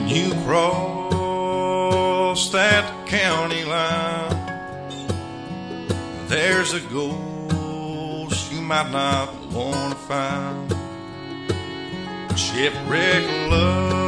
you cross that county line, there's a ghost you might not want to find. Shipwreck love